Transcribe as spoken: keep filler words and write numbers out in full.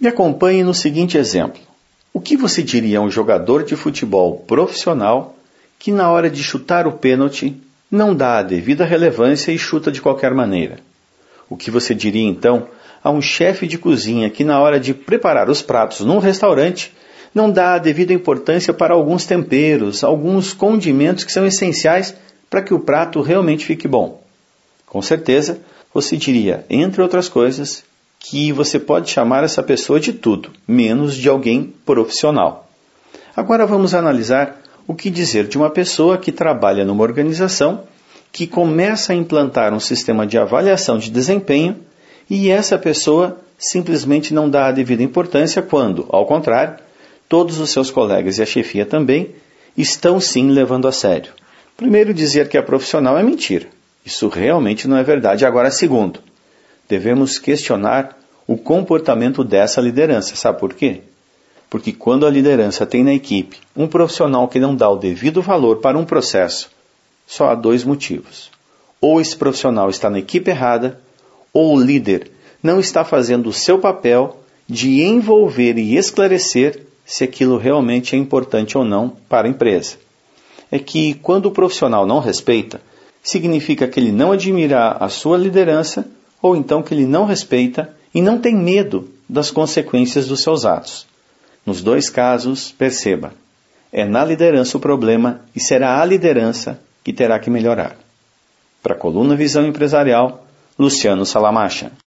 Me acompanhe no seguinte exemplo. O que você diria a um jogador de futebol profissional que na hora de chutar o pênalti não dá a devida relevância e chuta de qualquer maneira? O que você diria então a um chefe de cozinha que na hora de preparar os pratos num restaurante não dá a devida importância para alguns temperos, alguns condimentos que são essenciais para que o prato realmente fique bom? Com certeza, você diria, entre outras coisas, que você pode chamar essa pessoa de tudo, menos de alguém profissional. Agora vamos analisar o que dizer de uma pessoa que trabalha numa organização que começa a implantar um sistema de avaliação de desempenho e essa pessoa simplesmente não dá a devida importância quando, ao contrário, todos os seus colegas e a chefia também estão sim levando a sério. Primeiro, dizer que é profissional é mentira. Isso realmente não é verdade. Agora, segundo, devemos questionar o comportamento dessa liderança. Sabe por quê? Porque quando a liderança tem na equipe um profissional que não dá o devido valor para um processo, só há dois motivos. Ou esse profissional está na equipe errada, ou o líder não está fazendo o seu papel de envolver e esclarecer se aquilo realmente é importante ou não para a empresa. É que quando o profissional não respeita, significa que ele não admira a sua liderança, ou então que ele não respeita e não tem medo das consequências dos seus atos. Nos dois casos, perceba, é na liderança o problema e será a liderança que terá que melhorar. Para a coluna Visão Empresarial, Luciano Salamacha.